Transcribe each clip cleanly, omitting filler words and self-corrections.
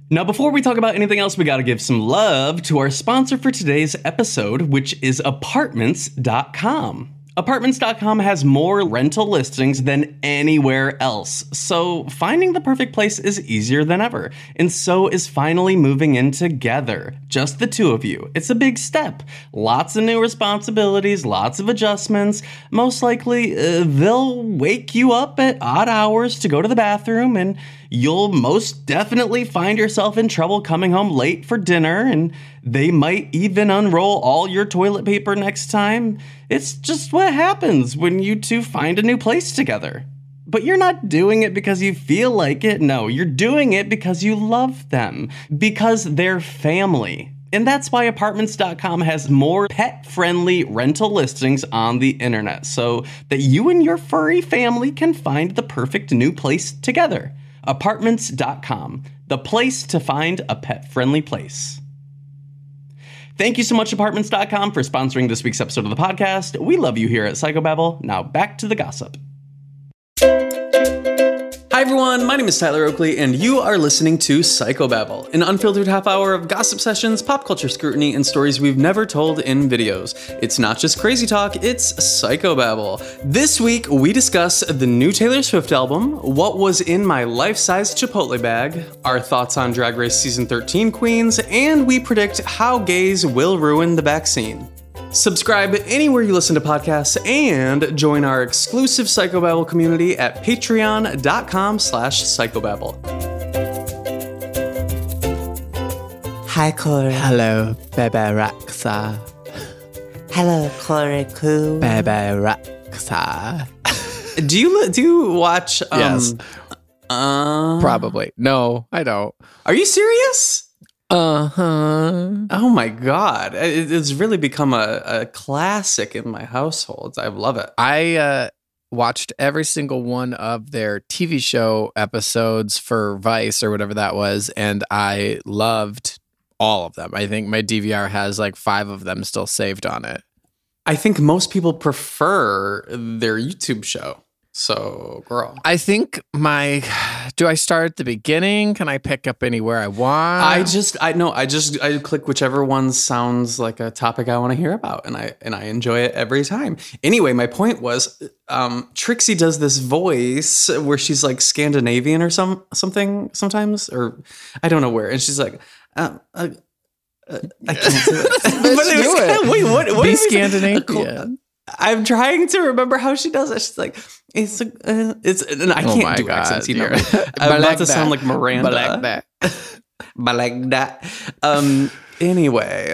Now, before we talk about anything else, we gotta give some love to our sponsor for today's episode, which is Apartments.com. Apartments.com has more rental listings than anywhere else, so finding the perfect place is easier than ever. And so is finally moving in together. Just the two of you. It's a big step. Lots of new responsibilities, lots of adjustments. Most likely, they'll wake you up at odd hours to go to the bathroom, and you'll most definitely find yourself in trouble coming home late for dinner, and they might even unroll all your toilet paper next time. It's just what happens when you two find a new place together. But you're not doing it because you feel like it. No, you're doing it because you love them, because they're family. And that's why Apartments.com has more pet-friendly rental listings on the internet, so that you and your furry family can find the perfect new place together. Apartments.com, the place to find a pet-friendly place. Thank you so much, Apartments.com, for sponsoring this week's episode of the podcast. We love you here at Psychobabble. Now back to the gossip. Hi everyone, my name is Tyler Oakley, and you are listening to Psychobabble, an unfiltered half hour of gossip sessions, pop culture scrutiny, and stories we've never told in videos. It's not just crazy talk, it's Psychobabble. This week, we discuss the new Taylor Swift album, what was in my life-sized Chipotle bag, our thoughts on Drag Race Season 13 queens, and we predict how gays will ruin the vaccine. Subscribe anywhere you listen to podcasts and join our exclusive Psychobabble community at patreon.com/psychobabble. Hi, Corey. Hello, Bebe Rexha. Hello, Corey Koo. Bebe Rexha. Do you watch? Yes. Probably. No, I don't. Are you serious? Uh-huh. Oh my God. It's really become a classic in my household. I love it. I watched every single one of their TV show episodes for Vice or whatever that was, and I loved all of them. I think my DVR has like 5 of them still saved on it. I think most people prefer their YouTube show. So, girl. I think do I start at the beginning? Can I pick up anywhere I want? I click whichever one sounds like a topic I want to hear about, and I enjoy it every time. Anyway, my point was, Trixie does this voice where she's like Scandinavian or something sometimes, or I don't know where, and she's like, I can't do it. Wait, what? Be Scandinavian. I'm trying to remember how she does it. She's like, and I can't do accents, you know. I'm about to sound like Miranda. But like that. Anyway,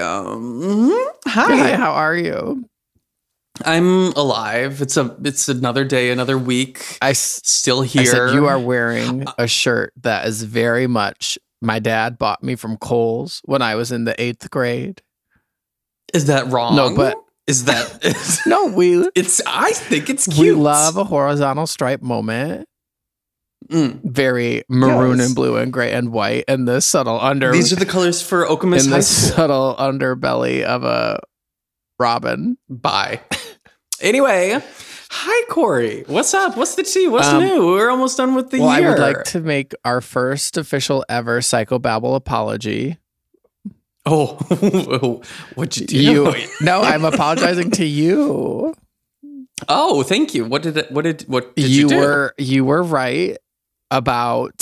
hi, how are you? I'm alive. It's another day, another week. Still here. I said you are wearing a shirt that is very much my dad bought me from Kohl's when I was in the 8th grade. Is that wrong? No, but is that no? I think it's cute. We love a horizontal stripe moment. Very maroon and blue and gray and white, and the subtle under. These are the colors for Okemos High School. Subtle underbelly of a robin. Bye. Anyway, hi Corey. What's up? What's the tea? What's new? We're almost done with the year. I would like to make our first official ever Psychobabble apology. Oh, what'd you do? No, I'm apologizing to you. Oh, thank you. What did you do? You were right about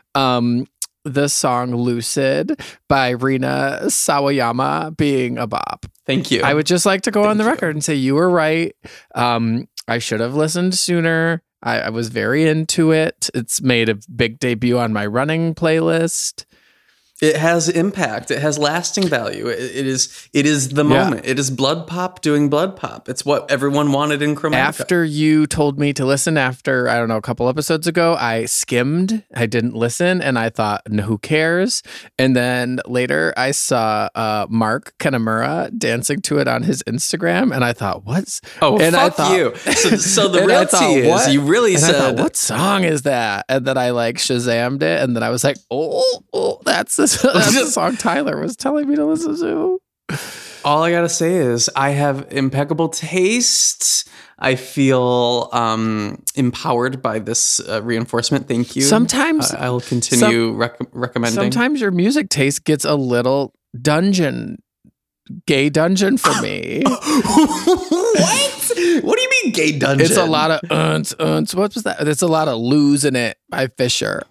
the song Lucid by Rina Sawayama being a bop. Thank you. I would just like to go on the record and say you were right. I should have listened sooner. I was very into it. It's made a big debut on my running playlist. It has impact. It has lasting value. It is the moment. It is Blood Pop doing Blood Pop. It's what everyone wanted in Chromatica. After you told me to listen, after, I don't know, a couple episodes ago, I skimmed. I didn't listen, and I thought, no, who cares? And then later, I saw Mark Kanamura dancing to it on his Instagram, and I thought, what's... Oh, and fuck you. So the real tea is, you really said... I thought, what song is that? And then I like Shazammed it, and then I was like, oh, that's the song Tyler was telling me to listen to. All I gotta say is I have impeccable taste. I feel empowered by this reinforcement. Thank you. Sometimes I'll continue recommending. Sometimes your music taste gets a little gay dungeon for me. What? What do you mean gay dungeon? It's a lot of unts. What was that? It's a lot of losing it by Fisher.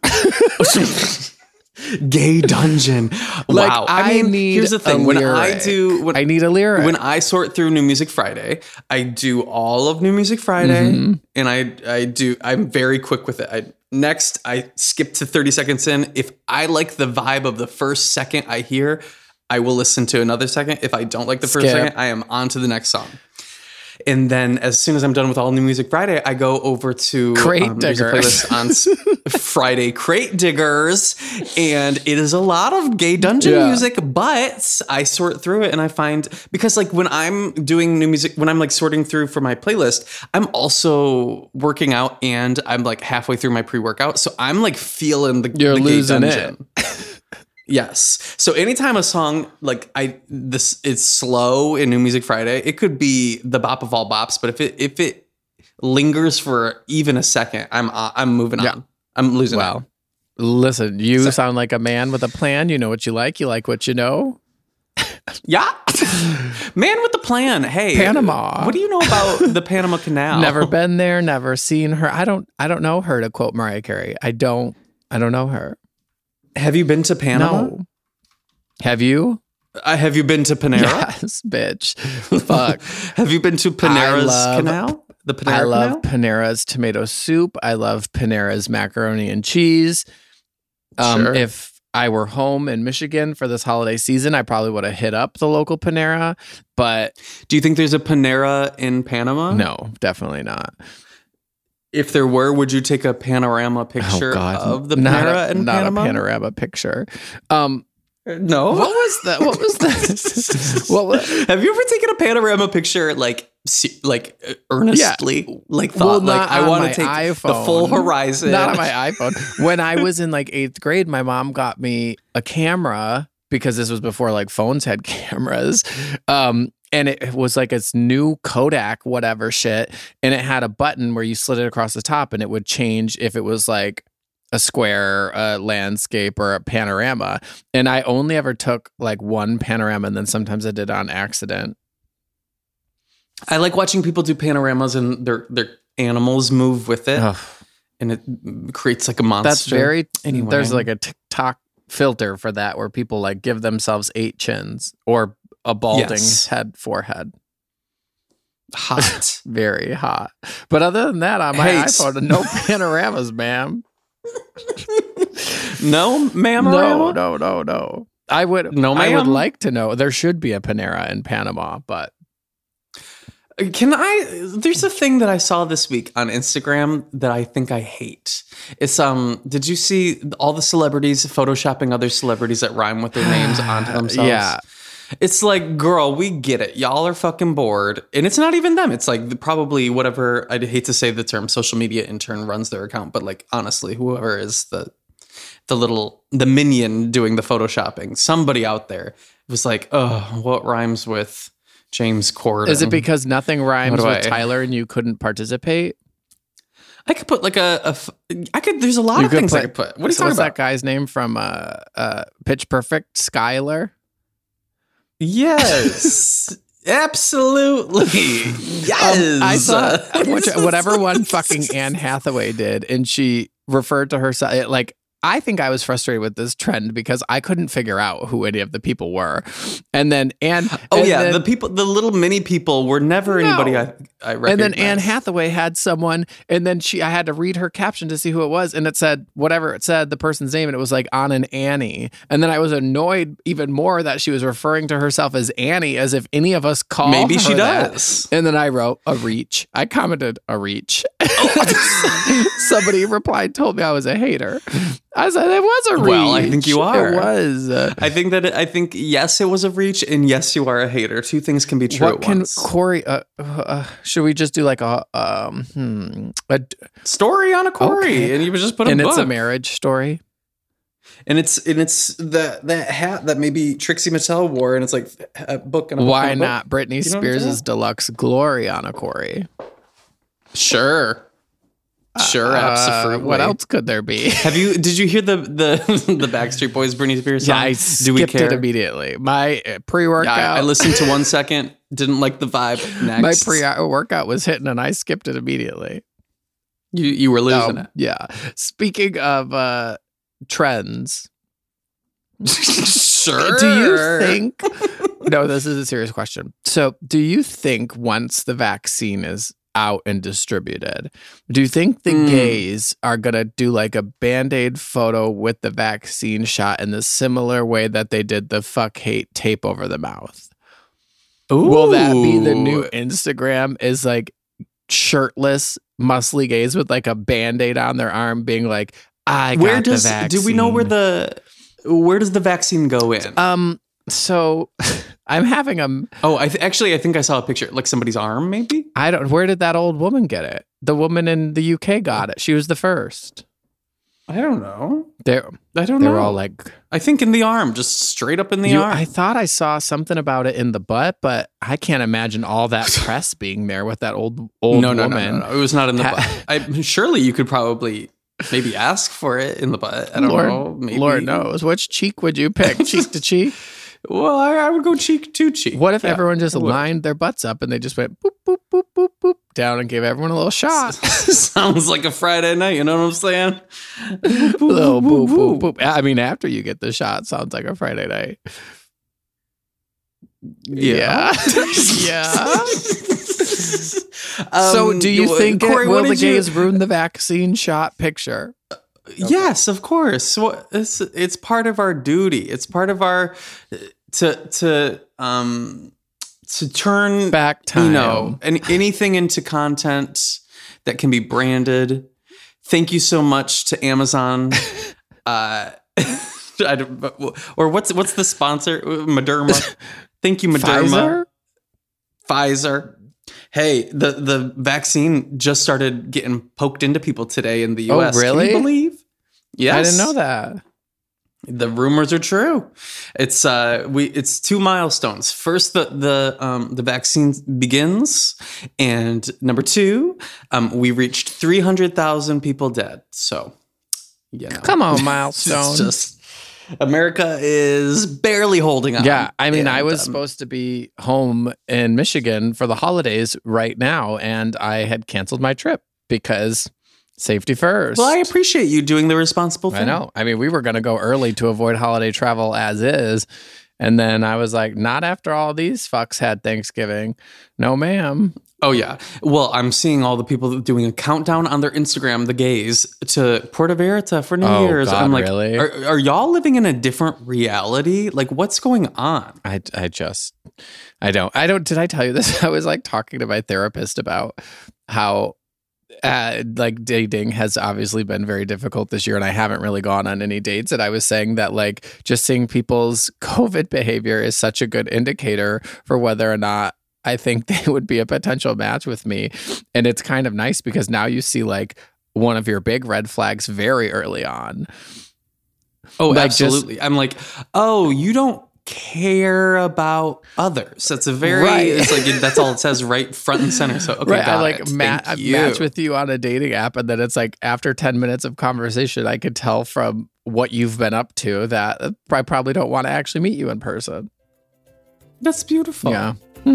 Gay dungeon. Like, Wow. I mean, here's the thing. I need a lyric. When I sort through New Music Friday, I do all of New Music Friday, and I'm very quick with it. I skip to 30 seconds in. If I like the vibe of the first second I hear, I will listen to another second. If I don't like the first second, I am on to the next song. And then as soon as I'm done with all New Music Friday, I go over to Crate there's a playlist on Friday, Crate Diggers. And it is a lot of gay dungeon music, but I sort through it and I find, because like when I'm doing new music, when I'm like sorting through for my playlist, I'm also working out and I'm like halfway through my pre-workout. So I'm like feeling the gay dungeon. Yes. So anytime a song like it's slow in New Music Friday, it could be the bop of all bops, but if it lingers for even a second, I'm moving on. I'm losing out. Listen, you sound like a man with a plan. You know what you like what you know. Yeah. Man with the plan. Hey, Panama. What do you know about the Panama Canal? Never been there, never seen her. I don't know her, to quote Mariah Carey. I don't know her. Have you been to Panama? No. Have you? Have you been to Panera? Yes, bitch. Fuck. Have you been to Panera's Canal? The Panera I love Canal? Panera's tomato soup. I love Panera's macaroni and cheese. Sure. If I were home in Michigan for this holiday season, I probably would have hit up the local Panera. But do you think there's a Panera in Panama? No, definitely not. If there were, would you take a panorama picture of the Panera in Panama? Not a panorama picture. No. What was that? What was that? Have you ever taken a panorama picture like earnestly? Yeah. Like thought I want to take iPhone. The full horizon. Not on my iPhone. When I was in like 8th grade, my mom got me a camera because this was before like phones had cameras. And it was like its new Kodak, whatever shit. And it had a button where you slid it across the top and it would change if it was like a square, a landscape, or a panorama. And I only ever took like one panorama, and then sometimes I did on accident. I like watching people do panoramas and their animals move with it. Ugh. And it creates like a monster. That's very, anyway. There's like a TikTok filter for that where people like give themselves 8 chins or a balding forehead. Hot. Very hot. But other than that, on my iPhone, no panoramas, ma'am. No, ma'am. No. I would like to know. There should be a Panera in Panama, but there's a thing that I saw this week on Instagram that I think I hate. It's did you see all the celebrities photoshopping other celebrities that rhyme with their names onto themselves? Yeah. It's like, girl, we get it. Y'all are fucking bored. And it's not even them. It's like probably whatever, I'd hate to say the term social media intern runs their account, but like honestly, whoever is the minion doing the photoshopping, somebody out there was like, oh, what rhymes with James Corden? Is it because nothing rhymes with Tyler and you couldn't participate? I could put like there's a lot of things I could put. What are you talking about? What's that guy's name from Pitch Perfect? Skylar? Yes. Absolutely. Yes. I saw whatever one fucking Anne Hathaway did, and she referred to herself like, I think I was frustrated with this trend because I couldn't figure out who any of the people were. And then the little mini people were never anybody I recognized. And then Anne Hathaway had someone, and then I had to read her caption to see who it was, and it said whatever it said, the person's name, and it was like on an Annie. And then I was annoyed even more that she was referring to herself as Annie, as if any of us call maybe her she that. does. And then I wrote a reach. I commented a reach. Somebody replied, told me I was a hater. I said it was a reach. Well, I think you are. It was. I think yes, it was a reach, and yes, you are a hater. Two things can be true at once. Corey? Should we just do like a story on a Corey, okay. and you would just put a and book. It's a marriage story. And it's that hat that maybe Trixie Mattel wore, and it's like a book and a book. Why and a book. not Britney You know what I'm Spears' saying? deluxe glory on a Corey? Sure, absolutely. What else could there be? Did you hear the Backstreet Boys Britney Spears song? Yeah, I Do we skipped care? it immediately. My pre-workout. Yeah, I listened to 1 second, didn't like the vibe. Next, My pre-workout was hitting, and I skipped it immediately. you were losing it. Yeah. Speaking of trends, Sure. do you think? No, this is a serious question. So, do you think once the vaccine is out and distributed, do you think the gays are gonna do like a Band-Aid photo with the vaccine shot in the similar way that they did the fuck hate tape over the mouth? Will that be the new Instagram? Is like shirtless, muscly gays with like a Band-Aid on their arm, being like, "I got the vaccine." Do we know where does the vaccine go in? So I'm having a. I think I saw a picture, like somebody's arm, maybe. I don't. Where did that old woman get it? The woman in the UK got it. She was the first. I don't know. They They're were all like, I think in the arm, just straight up in the arm. I thought I saw something about it in the butt, but I can't imagine all that press being there with that old woman. No. It was not in the butt. Surely you could probably maybe ask for it in the butt. I don't know. Maybe. Lord knows. Which cheek would you pick? Cheek to cheek? Well, I would go cheek to cheek. What if everyone just lined their butts up and they just went boop, boop, boop, boop, boop down and gave everyone a little shot? Sounds like a Friday night. You know what I'm saying? Little boop, boop, boop. I mean, after you get the shot, sounds like a Friday night. Yeah. Yeah. So do you think Corey, will the gays ruin the vaccine shot picture? Yes, of course. Well, it's part of our duty. It's part of our to turn Back time. You know, anything into content that can be branded. Thank you so much to Amazon. Or what's the sponsor? Moderna. Thank you, Moderna. Pfizer. Hey, the vaccine just started getting poked into people today in the U.S. Oh, really? Can you believe? Yes. I didn't know that. The rumors are true. It's two milestones. First, the vaccine begins, and number two, we reached 300,000 people dead. So, you know, Come on, milestone. it's just America is barely holding on. Yeah, I mean, I And, was supposed to be home in Michigan for the holidays right now, and I had canceled my trip because safety first. Well, I appreciate you doing the responsible thing. I know. I mean, we were going to go early to avoid holiday travel as is. And then I was like, not after all these fucks had Thanksgiving. No, ma'am. Oh, yeah. Well, I'm seeing all the people doing a countdown on their Instagram, the gays, to Puerto Vallarta for New Year's. God, I'm like, really? are y'all living in a different reality? Like, what's going on? I don't. Did I tell you this? I was like talking to my therapist about how like dating has obviously been very difficult this year, and I haven't really gone on any dates. And I was saying that like just seeing people's COVID behavior is such a good indicator for whether or not I think they would be a potential match with me. And it's kind of nice because now you see like one of your big red flags very early on. Oh, Like, absolutely. I'm like, oh, you don't care about others. That's a very, Right. it's like, that's all it says right front and center. So, okay, Right, got I like it. I Thank you. match with you on a dating app, and then it's like after 10 minutes of conversation, I could tell from what you've been up to that I probably don't want to actually meet you in person. That's beautiful. Yeah.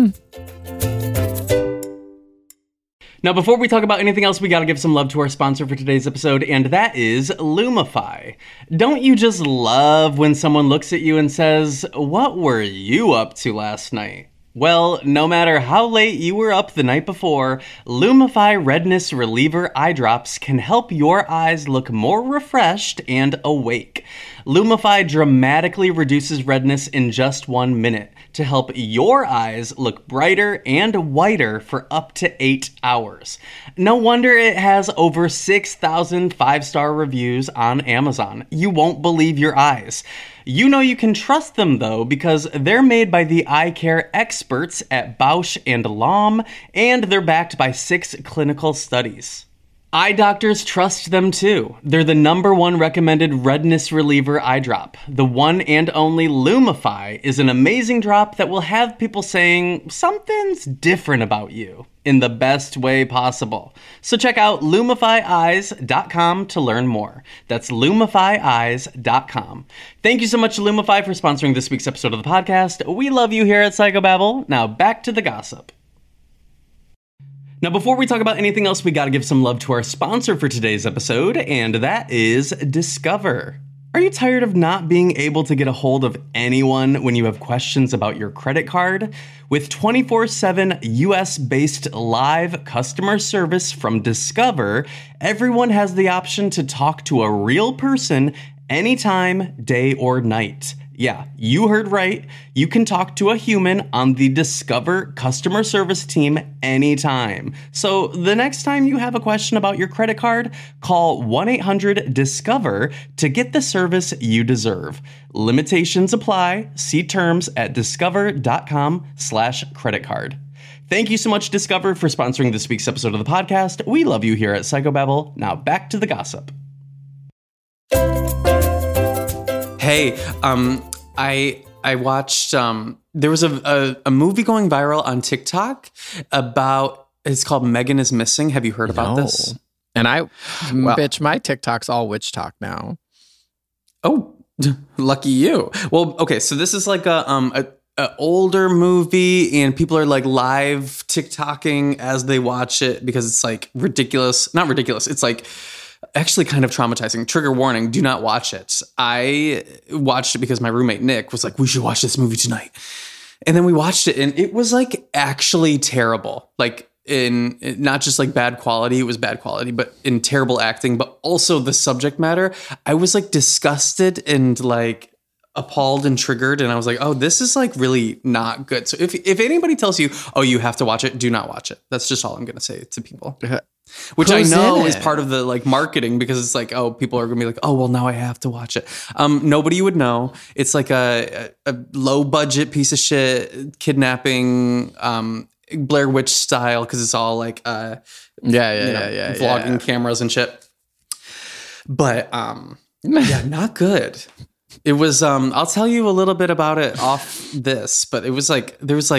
Now, before we talk about anything else, we gotta give some love to our sponsor for today's episode, and that is Lumify. Don't you just love when someone looks at you and says, "What were you up to last night?" Well, no matter how late you were up the night before, Lumify Redness Reliever Eye Drops can help your eyes look more refreshed and awake. Lumify dramatically reduces redness in just 1 minute to help your eyes look brighter and whiter for up to 8 hours. No wonder it has over 6,000 5-star reviews on Amazon. You won't believe your eyes. You know you can trust them though because they're made by the eye care experts at Bausch & Lomb, and they're backed by 6 clinical studies. Eye doctors trust them too. They're the #1 recommended redness reliever eye drop. The one and only Lumify is an amazing drop that will have people saying something's different about you in the best way possible. So check out LumifyEyes.com to learn more. That's LumifyEyes.com. Thank you so much to Lumify for sponsoring this week's episode of the podcast. We love you here at Psychobabble. Now back to the gossip. Now, before we talk about anything else, we got to give some love to our sponsor for today's episode, and that is Discover. Are you tired of not being able to get a hold of anyone when you have questions about your credit card? With 24/7 US-based live customer service from Discover, everyone has the option to talk to a real person anytime, day or night. Yeah, you heard right. You can talk to a human on the Discover customer service team anytime. So the next time you have a question about your credit card, call 1-800-DISCOVER to get the service you deserve. Limitations apply. See terms at discover.com/creditcard. Thank you so much, Discover, for sponsoring this week's episode of the podcast. We love you here at Psychobabble. Now back to the gossip. Hey, I watched, there was a movie going viral on TikTok about, it's called Megan is Missing. Have you heard about this? And bitch, my TikTok's all witch talk now. Oh, lucky you. Well, okay, so this is like a older movie, and people are like live TikToking as they watch it because it's like ridiculous. Not ridiculous. It's like actually kind of traumatizing. Trigger warning, do not watch it. I watched it because my roommate Nick was like, we should watch this movie tonight. And then we watched it, and it was like actually terrible. Like in not just like bad quality, it was bad quality, but in terrible acting, but also the subject matter. I was like disgusted and like appalled and triggered, and I was like, oh, this is like really not good. So if anybody tells you, oh, you have to watch it, do not watch it. That's just all I'm going to say to people. Which Who's I know in is it? part of the like marketing, because it's like, oh, people are gonna be like, oh, well, now I have to watch it. Nobody would know. It's like a low budget piece of shit kidnapping, Blair Witch style, because it's all like vlogging cameras and shit. But yeah, not good. It was I'll tell you a little bit about it off this, but it was like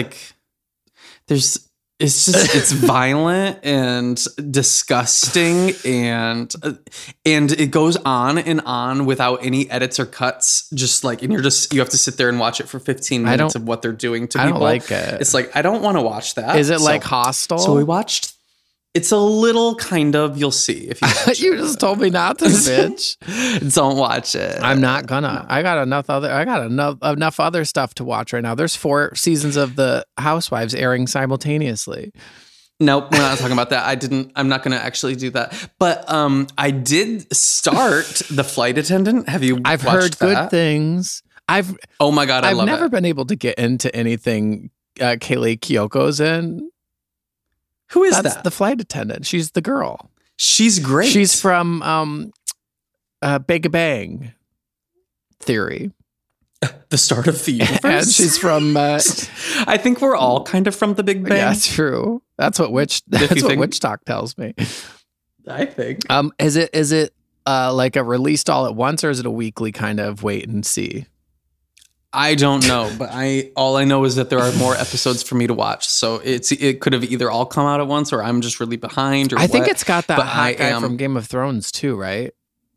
it's violent and disgusting, and it goes on and on without any edits or cuts. Just like, and you have to sit there and watch it for 15 minutes of what they're doing to people. I don't like it. It's like, I don't want to watch that. Is it like Hostel? So we watched. It's a little kind of. You'll see if you watch You just told me not to, bitch. Don't watch it. I'm not gonna. I got enough other stuff to watch right now. There's 4 seasons of The Housewives airing simultaneously. Nope, we're not talking about that. I'm not going to actually do that. But I did start The Flight Attendant. Have you I've watched heard that? good things. Oh my God, I love it. I've never been able to get into anything Kaylee Kyoko's in. Who is That's that? the flight attendant. She's the girl. She's great. She's from Big Bang Theory. the start of the universe. And she's from I think we're all kind of from the Big Bang. Yeah, that's true. That's what Witch Talk tells me. I think. Is it like a released all at once, or is it a weekly kind of wait and see? I don't know, but all I know is that there are more episodes for me to watch. So it could have either all come out at once, or I'm just really behind. Or I think it's got that but hot guy from Game of Thrones too, right?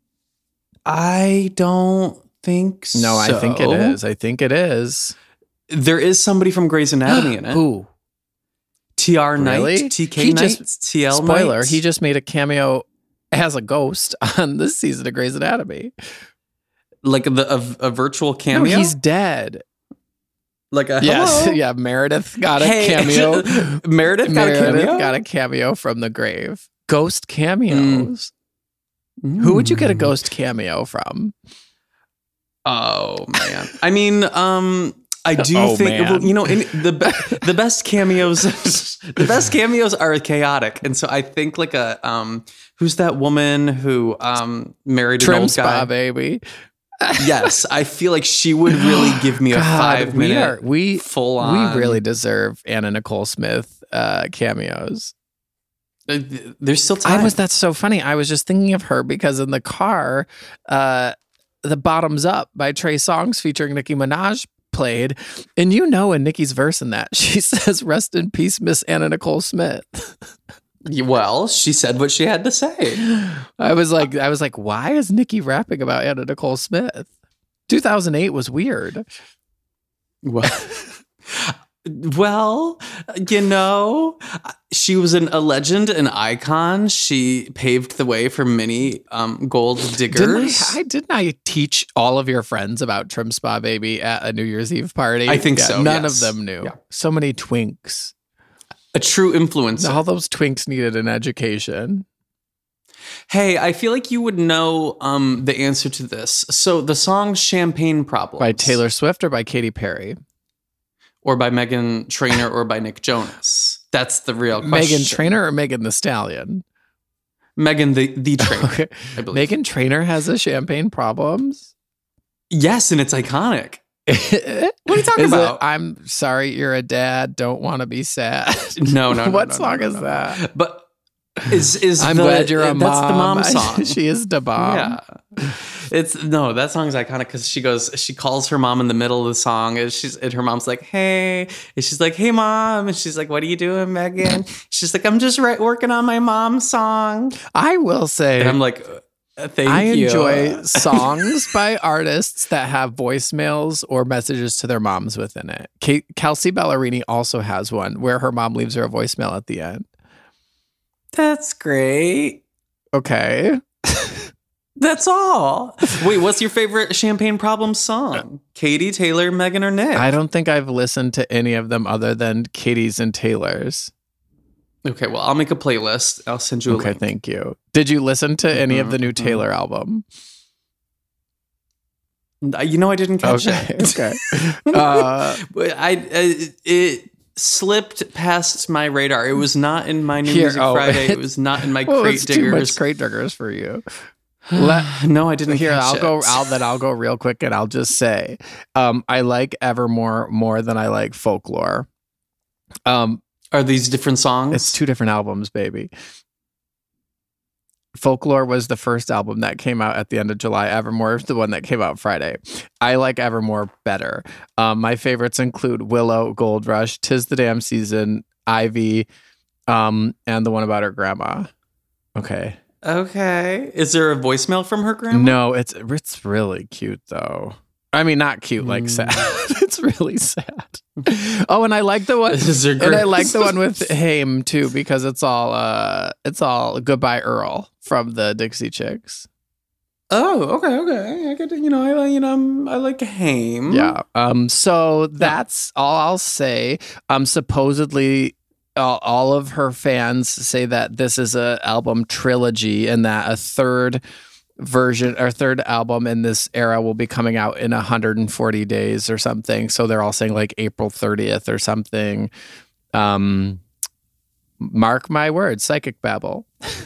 I don't think so. No, I think it is. I think it is. There is somebody from Grey's Anatomy in it. Who? TR Knight, Really? TK Knight, TL Spoiler, Knight. he just made a cameo as a ghost on this season of Grey's Anatomy. Like a virtual cameo? No, he's dead. Like a Yes, hello? yeah. Meredith got a cameo. Meredith got a cameo? got a cameo from the grave. Ghost cameos. Who would you get a ghost cameo from? Oh man. I mean, I do Oh, think man. well, the best cameos the best cameos are chaotic. And so I think like a who's that woman who married an Trim old Spa, guy? baby. Yes, I feel like she would really give me a 5-minute full on. We really deserve Anna Nicole Smith cameos. There's still time. That's so funny. I was just thinking of her because in the car, the Bottoms Up by Trey Songz featuring Nicki Minaj played. And in Nicki's verse in that, she says, "Rest in peace, Miss Anna Nicole Smith." Well, she said what she had to say. I was like, why is Nicki rapping about Anna Nicole Smith? 2008 was weird. Well, she was a legend, an icon. She paved the way for many gold diggers. Didn't I teach all of your friends about Trim Spa Baby at a New Year's Eve party? I think so. None yes. of them knew. Yeah. So many twinks. A true influencer. All those twinks needed an education. Hey, I feel like you would know the answer to this. So the song Champagne Problems. By Taylor Swift or by Katy Perry? Or by Meghan Trainor or by Nick Jonas? That's the real question. Meghan Trainor or Megan the Stallion? Meghan the Trainor, Okay. I believe. Meghan Trainor has a Champagne Problems? Yes, and it's iconic. What are you talking about? I'm sorry you're a dad, don't want to be sad. No. What song is that? But is I'm glad you're a mom. That's the mom song. She is the mom. Yeah. That song is iconic because she calls her mom in the middle of the song and her mom's like, "Hey," and she's like, "Hey mom," and she's like, "What are you doing, Megan?" She's like, "I'm just working on my mom's song." I will say, And I'm like, "Thank I you." enjoy songs by artists that have voicemails or messages to their moms within it. Kelsey Ballerini also has one where her mom leaves her a voicemail at the end. That's great. Okay. That's all. Wait, what's your favorite Champagne Problems song? Katie, Taylor, Megan, or Nick? I don't think I've listened to any of them other than Katie's and Taylor's. Okay, well, I'll make a playlist. I'll send you a link. Thank you. Did you listen to any of the new Taylor album? I didn't catch it. Okay. It slipped past my radar. It was not in my New Music Friday. It was not in my Crate it's Diggers. Too much Crate Diggers for you. No, I didn't. Here, catch it. I'll go real quick, and I'll just say, I like Evermore more than I like Folklore. Are these different songs? It's two different albums, baby. Folklore was the first album that came out at the end of July. Evermore is the one that came out Friday. I like Evermore better. My favorites include Willow, Gold Rush, 'Tis the Damn Season, Ivy, and the one about her grandma. Okay. Is there a voicemail from her grandma? No, it's really cute though. I mean, not cute, like sad. It's really sad. Oh, and I like the one. And I like the one with Haim too because it's all Goodbye Earl from the Dixie Chicks. Oh, okay. I get I like Haim. Yeah. So that's all I'll say. Supposedly, all of her fans say that this is a album trilogy and that a third album in this era will be coming out in 140 days or something. So they're all saying like April 30th or something. Mark my words, Psychic Babble.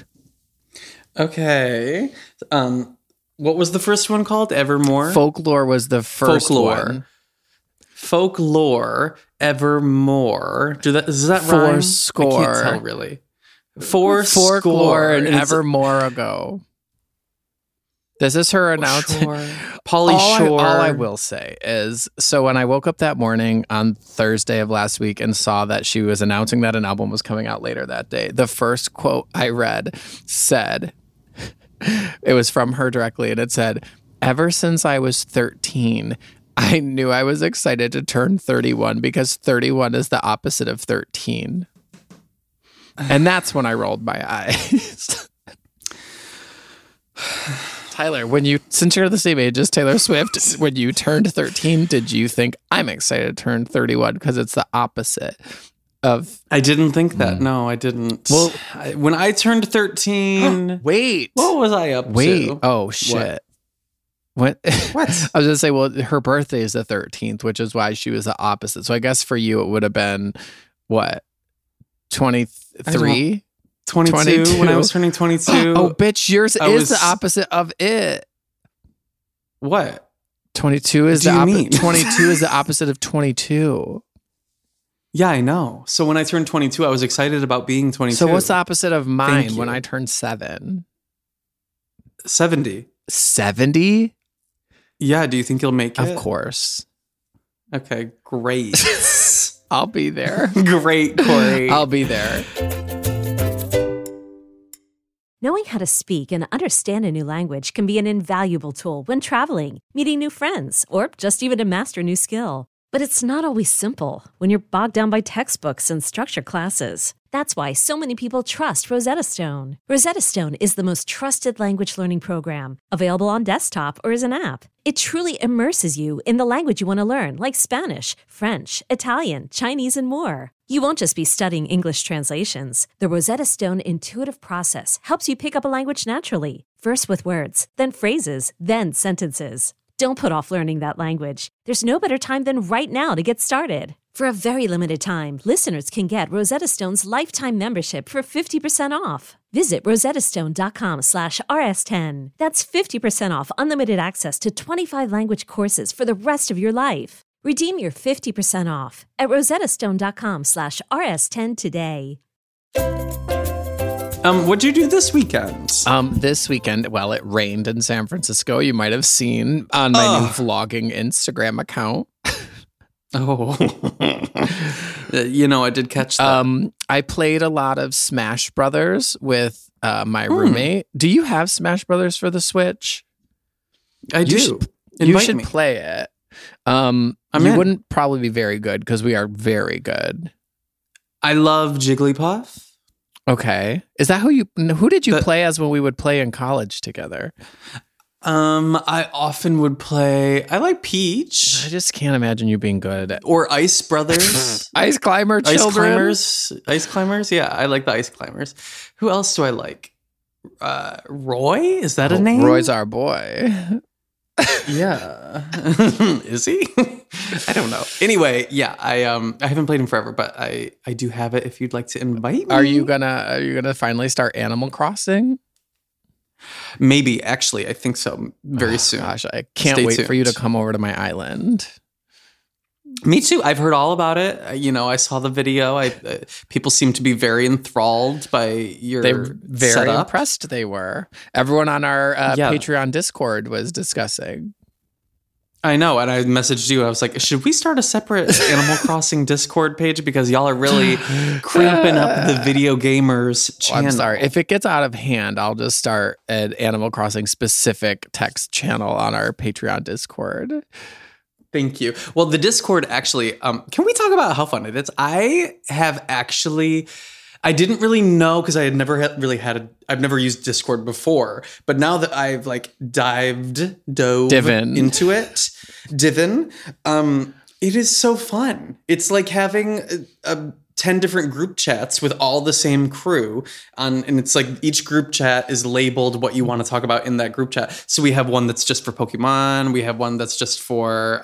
Okay. What was the first one called? Evermore? Folklore was the first one. Folklore, Evermore. Does that rhyme? Fourscore. I can't tell really. Fourscore Folklore and Evermore ago. This is her announcement. Pauly Shore. All I will say is, so when I woke up that morning on Thursday of last week and saw that she was announcing that an album was coming out later that day, the first quote I read said, it was from her directly, and it said, "Ever since I was 13, I knew I was excited to turn 31 because 31 is the opposite of 13. And that's when I rolled my eyes. Tyler, since you're the same age as Taylor Swift, when you turned 13, did you think I'm excited to turn 31 because it's the opposite of... I didn't think that. No, I didn't. Well, when I turned 13... Wait. What was I up to? Oh, shit. What? I was going to say, well, her birthday is the 13th, which is why she was the opposite. So I guess for you, it would have been, what, 23? 22 when I was turning 22. Oh, bitch, yours is the opposite of it. What? 22 is the opposite. 22 is the opposite of 22. Yeah, I know. So when I turned 22, I was excited about being 22. So what's the opposite of mine Thank when you. I turned 7? 70. 70? Yeah, do you think you'll make it? Of course. Okay, great. I'll be there. Great, Corey. I'll be there. Knowing how to speak and understand a new language can be an invaluable tool when traveling, meeting new friends, or just even to master a new skill. But it's not always simple when you're bogged down by textbooks and structured classes. That's why so many people trust Rosetta Stone. Rosetta Stone is the most trusted language learning program, available on desktop or as an app. It truly immerses you in the language you want to learn, like Spanish, French, Italian, Chinese, and more. You won't just be studying English translations. The Rosetta Stone intuitive process helps you pick up a language naturally, first with words, then phrases, then sentences. Don't put off learning that language. There's no better time than right now to get started. For a very limited time, listeners can get Rosetta Stone's lifetime membership for 50% off. Visit rosettastone.com/rs10. That's 50% off unlimited access to 25 language courses for the rest of your life. Redeem your 50% off at rosettastone.com/rs10 today. What'd you do this weekend? This weekend, well, it rained in San Francisco. You might have seen on my new vlogging Instagram account. Oh, I did catch that. I played a lot of Smash Brothers with my roommate. Do you have Smash Brothers for the Switch? I do. You should me. play it. I'm you in. wouldn't probably be very good because we are very good. I love Jigglypuff. Okay. Is that who did you play as when we would play in college together? I often would play. I like I Peach just can't imagine you being good at or Ice Brothers. Ice Climber children. Ice Climbers. Yeah, I like the Ice Climbers. Who else do I like? Roy? Is that a name? Roy's our boy. Yeah. Is he? I don't know. Anyway, yeah, I haven't played him forever, but I do have it if you'd like to invite me. Are you gonna finally start Animal Crossing? Maybe, actually, I think so. Very soon. Gosh, I can't Stay wait for you to tuned. come over to my island. Me too. I've heard all about it. I saw the video. People seem to be very enthralled by your They were very setup. impressed. They were. Everyone on our Yeah. Patreon Discord was discussing. I know, and I messaged you. I was like, should we start a separate Animal Crossing Discord page because y'all are really cramping up the video gamers Oh, channel. I'm sorry. If it gets out of hand, I'll just start an Animal Crossing specific text channel on our Patreon Discord. Thank you. Well, the Discord actually, can we talk about how fun it is? I didn't really know because I had never I've never used Discord before. But now that I've dove Divin. into it, it is so fun. It's like having 10 different group chats with all the same crew and it's like each group chat is labeled what you want to talk about in that group chat. So we have one that's just for Pokemon. We have one that's just for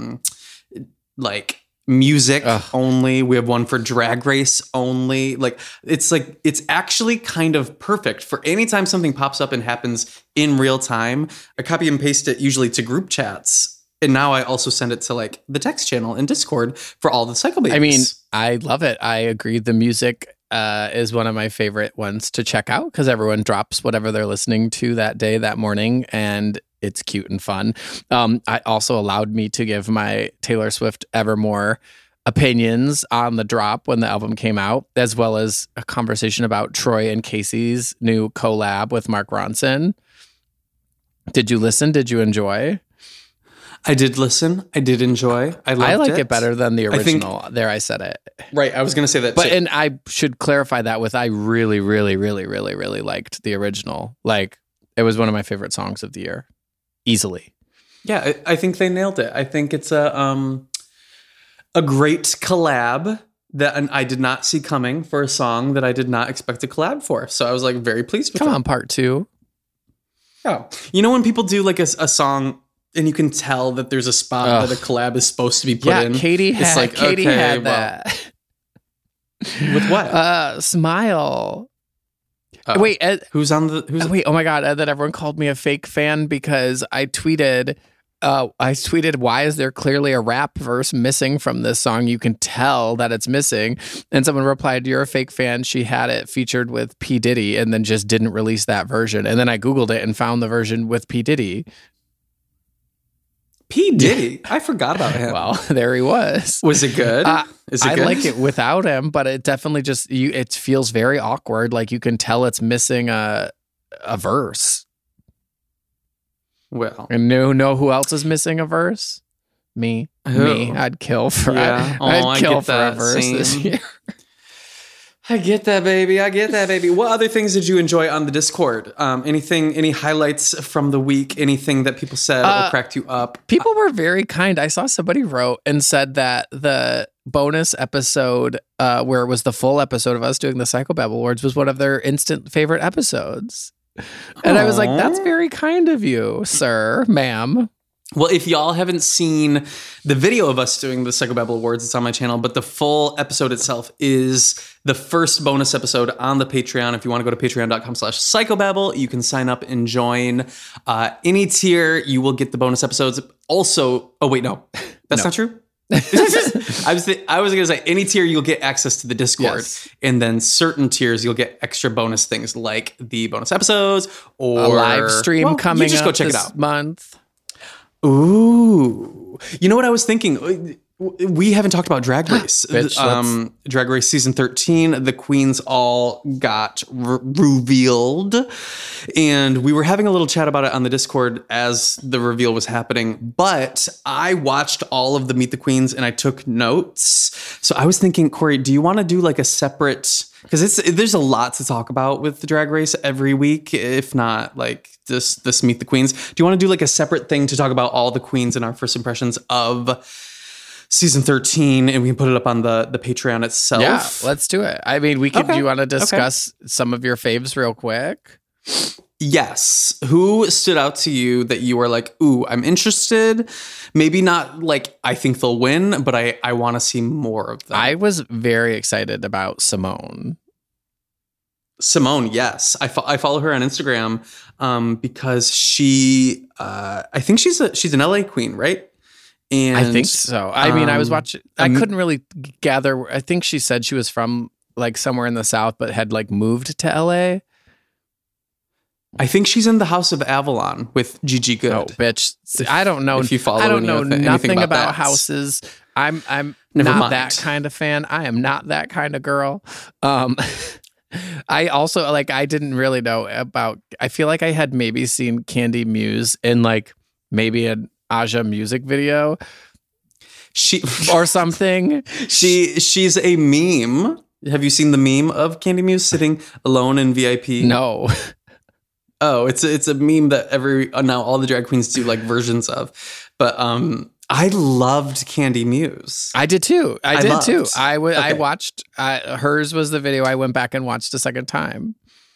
music only. We have one for Drag Race only. It's actually kind of perfect for anytime something pops up and happens in real time. I copy and paste it usually to group chats. And now I also send it to the text channel in Discord for all the Cycle Babies. I mean, I love it. I agree. The music is one of my favorite ones to check out because everyone drops whatever they're listening to that day, that morning, and it's cute and fun. I also allowed me to give my Taylor Swift Evermore opinions on the drop when the album came out, as well as a conversation about Troy and Casey's new collab with Mark Ronson. Did you listen? Did you enjoy? I did listen. I did enjoy. I liked it better than the I think- original. There, I said it. Right. I was going to say that But too. and I should clarify that with I really, really, really, really, really liked the original. It was one of my favorite songs of the year, easily. Yeah, I think they nailed it. I think it's a great collab that I did not see coming for a song that I did not expect to collab for. So I was very pleased with Come it. on, part 2. Yeah. You know when people do a song and you can tell that there's a spot that a collab is supposed to be put in? Katie It's had, Katie okay, had well, that. With what? Smile. Oh. Wait, Ed, Who's on the? Who's wait, oh my God, Ed, that everyone called me a fake fan because I tweeted I tweeted, why is there clearly a rap verse missing from this song? You can tell that it's missing. And someone replied, you're a fake fan. She had it featured with P. Diddy and then just didn't release that version. And then I Googled it and found the version with P. Diddy. P. Diddy? I forgot about him. Well, there he was. Was it good? Is it I good? like it without him, but it definitely just, it feels very awkward. Like you can tell it's missing a verse. Well, And know who else is missing a verse? Me. Who? Me. I'd kill for Yeah. I'd kill get for a that. verse this Same. year. I get that, baby. I get that, baby. What other things did you enjoy on the Discord? Any highlights from the week? Anything that people said or cracked you up? People were very kind. I saw somebody wrote and said that the bonus episode, where it was the full episode of us doing the Psychobabble Awards, was one of their instant favorite episodes. And I was like, that's very kind of you, sir, ma'am. Well, if y'all haven't seen the video of us doing the Psychobabble Awards, it's on my channel, but the full episode itself is the first bonus episode on the Patreon. If you want to go to patreon.com/psychobabble, you can sign up and join. Any tier, you will get the bonus episodes. Also, oh wait, no, that's not true. I was going to say any tier you'll get access to the Discord, Yes. and then certain tiers you'll get extra bonus things like the bonus episodes or A live stream Well, coming you just go up check it this out. month. Ooh, you know what I was thinking? We haven't talked about Drag Race. Bitch, Drag Race season 13. The queens all got revealed, and we were having a little chat about it on the Discord as the reveal was happening. But I watched all of the Meet the Queens and I took notes. So I was thinking, Corey, do you want to do like a separate? Because there's a lot to talk about with the Drag Race every week, if not like this Meet the Queens. Do you want to do like a separate thing to talk about all the queens and our first impressions of season 13, and we can put it up on the Patreon itself? Yeah, let's do it. I mean, we could. Okay. Do you want to discuss some of your faves real quick? Yes. Who stood out to you that you were like, ooh, I'm interested? Maybe not like I think they'll win, but I want to see more of them. I was very excited about Simone. Simone, yes. I follow her on Instagram because she, I think she's an LA queen, right? And I think so. I mean, I was watching. I um, couldn't really gather. I think she said she was from like somewhere in the South, but had like moved to LA. I think she's in the House of Avalon with Gigi Good. Oh, bitch! See, I don't know. if you follow I don't know anything nothing about about that. houses. I'm Never not mind. that kind of fan. I am not that kind of girl. I also like. I didn't really know about. I feel like I had maybe seen Candy Muse in like maybe an Aja music video She or something. she's a meme. Have you seen the meme of Candy Muse sitting alone in VIP? No. Oh, it's a meme that now all the drag queens do like versions of. But I loved Candy Muse. I did too. I did loved. too. I Okay. watched. Hers was the video I went back and watched a second time.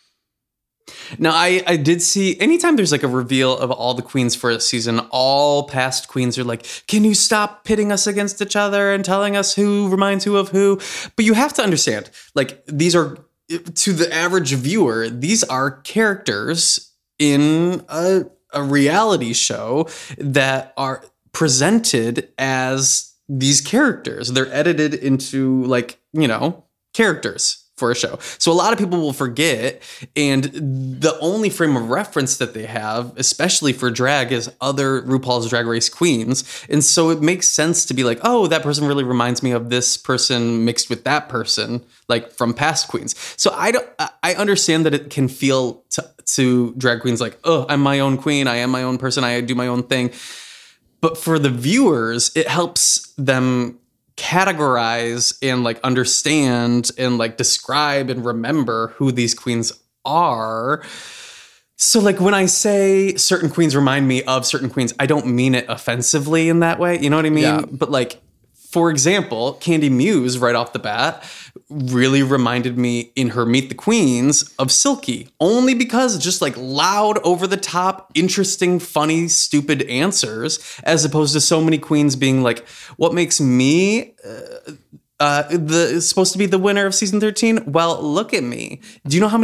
Now, I did see anytime there's like a reveal of all the queens for a season, all past queens are like, can you stop pitting us against each other and telling us who reminds who of who? But you have to understand, like, these are, to the average viewer, these are characters in a reality show that are presented as these characters. They're edited into like, characters for a show. So a lot of people will forget, and the only frame of reference that they have, especially for drag, is other RuPaul's Drag Race queens. And so it makes sense to be like, oh, that person really reminds me of this person mixed with that person, like from past queens. So I understand that it can feel to drag queens like, oh, I'm my own queen, I am my own person, I do my own thing. But for the viewers, it helps them categorize and like understand and like describe and remember who these queens are. So like when I say certain queens remind me of certain queens, I don't mean it offensively in that way. You know what I mean? Yeah. But like, for example, Candy Muse right off the bat really reminded me in her Meet the Queens of Silky, only because it's just like loud, over the top, interesting, funny, stupid answers, as opposed to so many queens being like, what makes me supposed to be the winner of season 13? Well, look at me. Do you know how many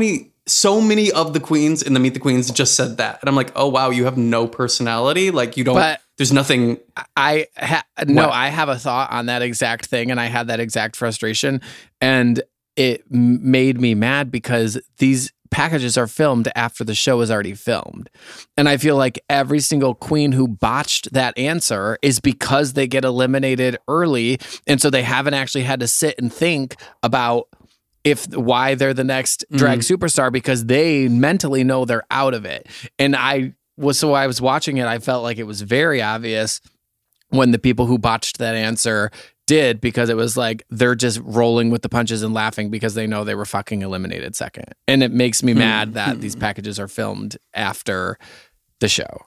so many of the queens in the Meet the Queens just said that. And I'm like, oh, wow, you have no personality. Like you don't, But there's nothing. I have a thought on that exact thing, and I had that exact frustration, and it made me mad because these packages are filmed after the show is already filmed. And I feel like every single queen who botched that answer is because they get eliminated early, and so they haven't actually had to sit and think about why they're the next drag superstar, because they mentally know they're out of it. And I was watching it, I felt like it was very obvious when the people who botched that answer did, because it was like they're just rolling with the punches and laughing because they know they were fucking eliminated second. And it makes me mad that these packages are filmed after the show.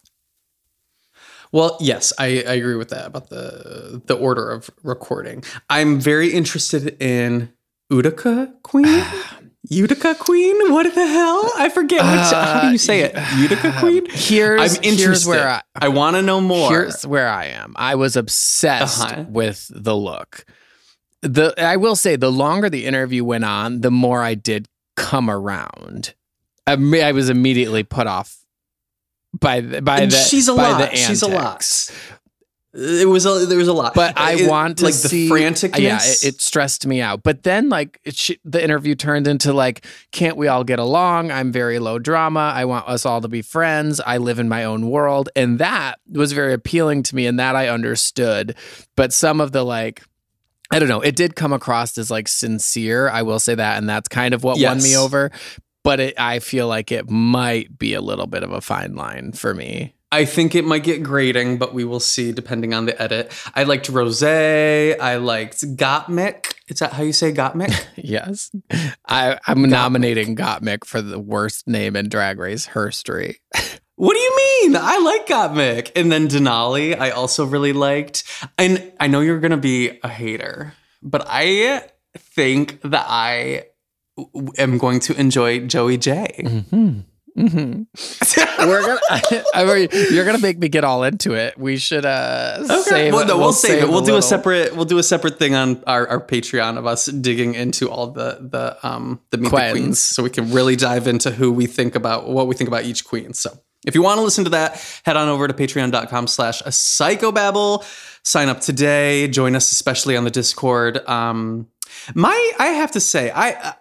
Well, yes, I agree with that about the order of recording. I'm very interested in Utica Queen. Utica Queen? What the hell? I forget how do you say it? Utica Queen? I'm interested. Here's where I want to know more. Here's where I am. I was obsessed with the look. I will say, the longer the interview went on, the more I did come around. I was immediately put off by the she's a lot. antics. She's a lot. There was a lot, but I want to see the franticness. Yeah, it stressed me out. But then, like, the interview turned into like, can't we all get along? I'm very low drama. I want us all to be friends. I live in my own world, and that was very appealing to me, and that I understood. But some of the like, I don't know, it did come across as like sincere. I will say that, and that's kind of what won me over. But I feel like it might be a little bit of a fine line for me. I think it might get grating, but we will see depending on the edit. I liked Rosé. I liked Gottmik. Is that how you say Gottmik? Yes. I'm nominating Gottmik for the worst name in Drag Race history. What do you mean? I like Gottmik. And then Denali, I also really liked. And I know you're going to be a hater, but I think that I am going to enjoy Joey J. Mm-hmm. Mm-hmm. You're gonna make me get all into it. We should save it. We'll save it. We'll do a separate thing on our Patreon of us digging into all the Meet the Queens, so we can really dive into what we think about each queen. So if you want to listen to that, head on over to patreon.com/psychobabble. Sign up today. Join us, especially on the Discord. I have to say,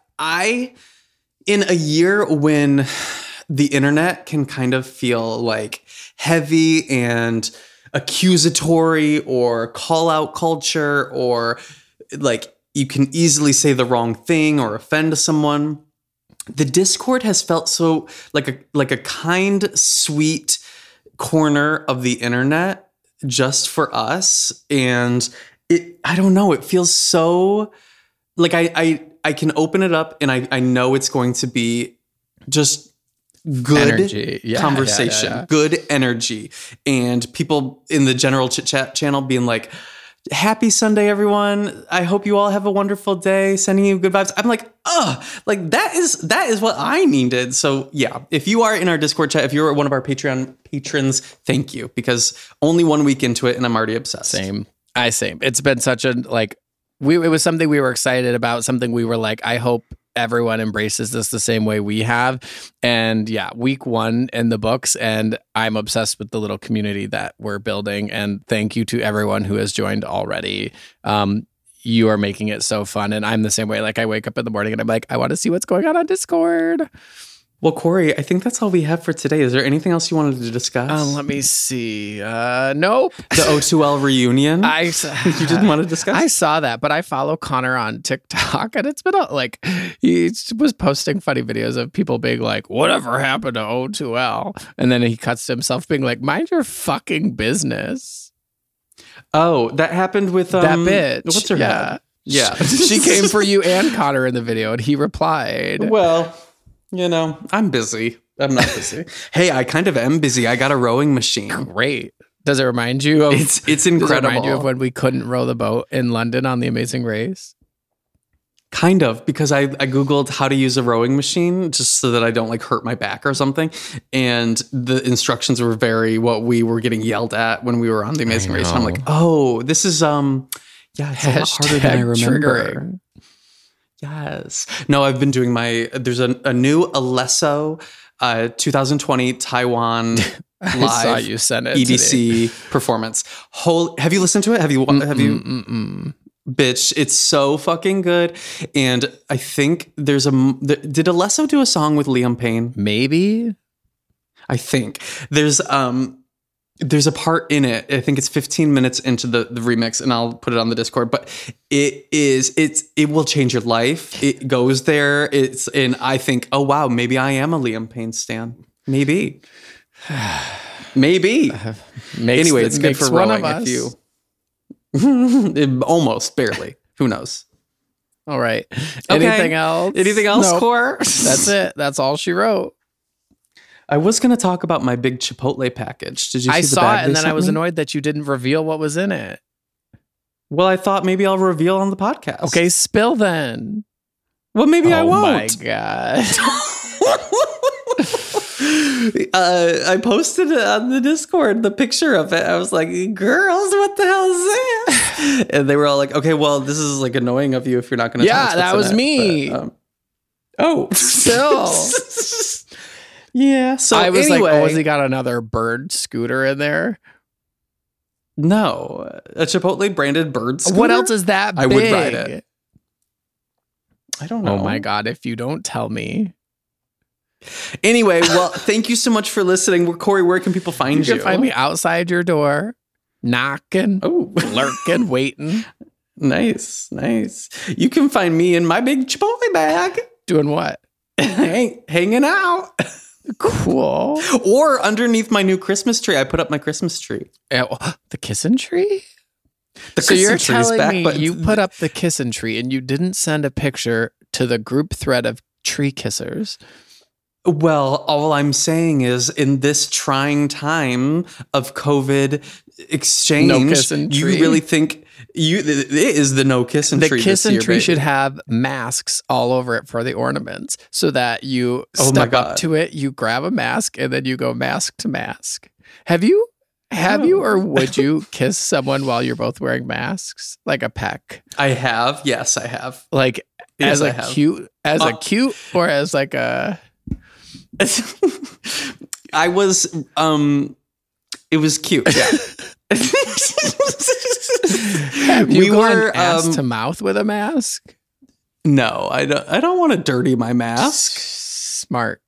I in a year when the internet can kind of feel like heavy and accusatory, or call out culture, or like you can easily say the wrong thing or offend someone. The Discord has felt so like a kind, sweet corner of the internet just for us. And I don't know, it feels so like I can open it up and I know it's going to be just good energy. Conversation, good energy, and people in the general chit chat channel being like, happy Sunday, everyone. I hope you all have a wonderful day. Sending you good vibes. I'm like, like that is what I needed. So yeah, if you are in our Discord chat, if you're one of our Patreon patrons, thank you, because only 1 week into it and I'm already obsessed. Same. It's been such a like, it was something we were excited about, something we were like, I hope everyone embraces this the same way we have. And yeah, week 1 in the books, and I'm obsessed with the little community that we're building. And thank you to everyone who has joined already. You are making it so fun. And I'm the same way. Like, I wake up in the morning and I'm like, I want to see what's going on Discord. Well, Corey, I think that's all we have for today. Is there anything else you wanted to discuss? Let me see. Nope. The O2L reunion? You didn't want to discuss? I saw that, but I follow Connor on TikTok, and it's been like, he was posting funny videos of people being like, whatever happened to O2L? And then he cuts to himself being like, mind your fucking business. Oh, that happened with that bitch. What's her name? Yeah. She came for you and Connor in the video, and he replied, well, you know, I'm busy. I'm not busy. Hey, I kind of am busy. I got a rowing machine. Great. Does it remind you of... It's incredible. Does it remind you of when we couldn't row the boat in London on The Amazing Race? Kind of, because I Googled how to use a rowing machine just so that I don't like hurt my back or something. And the instructions were what we were getting yelled at when we were on The Amazing Race. And I'm like, oh, this is, it's a lot harder than I remember. Triggering. Yes. No, I've been doing there's a new Alesso 2020 Taiwan I live saw you send it EDC performance. Have you listened to it? Have you? Bitch, it's so fucking good. And I think did Alesso do a song with Liam Payne? Maybe. I think there's a part in it. I think it's 15 minutes into the remix, and I'll put it on the Discord. But it will change your life. It goes there. And I think, oh wow, maybe I am a Liam Payne stan. Maybe. Anyway, it's good for rowing if you. Almost barely. Who knows? All right. Okay. Anything else? Nope. Core? That's it. That's all she wrote. I was going to talk about my big Chipotle package. Did you see I the saw bag it, and then I was me? annoyed that you didn't reveal what was in it. Well, I thought maybe I'll reveal on the podcast. Okay, spill then. Well, maybe I won't. Oh my God. I posted it on the Discord, the picture of it. I was like, girls, what the hell is this? And they were all like, okay, well, this is like annoying of you if you're not going to tell us Yeah, that what's was in it. me. But, oh, Still. Yeah. So I was anyway, like, oh, has he got another bird scooter in there? No, a Chipotle branded bird scooter. What else is that big? I would ride it. I don't know. Oh my God, if you don't tell me. Anyway, well, thank you so much for listening. Corey, where can people find you? You can find me outside your door, knocking, lurking, waiting. Nice. You can find me in my big Chipotle bag. Doing what? Hanging out. Cool. Or underneath my new Christmas tree. I put up my Christmas tree. The kissing tree? So you're telling me you put up the kissing tree and you didn't send a picture to the group thread of tree kissers? Well, all I'm saying is in this trying time of COVID exchange, no kissing tree. You really think it is the no kissing tree? The kissing tree baby. should have masks all over it for the ornaments so that you step up to it, you grab a mask, and then you go mask to mask. Have you or would you kiss someone while you're both wearing masks? Like a peck? I have. Yes, I have. Like yes, as a cute or as like a I was it was cute. Yeah. Have you gone ass to mouth with a mask? No, I don't want to dirty my mask. Smart.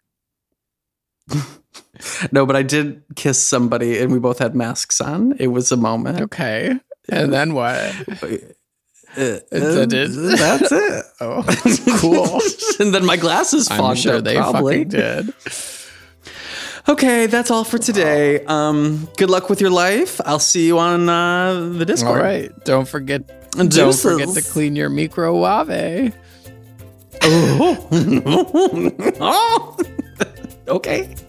No, but I did kiss somebody and we both had masks on. It was a moment. Okay. And then what? That's it. Oh, cool. And then my glasses fogged I'm sure up, they probably. fucking did. Okay, that's all for today. Good luck with your life. I'll see you on the Discord. All right. Don't forget to clean your microwave. Oh. Okay.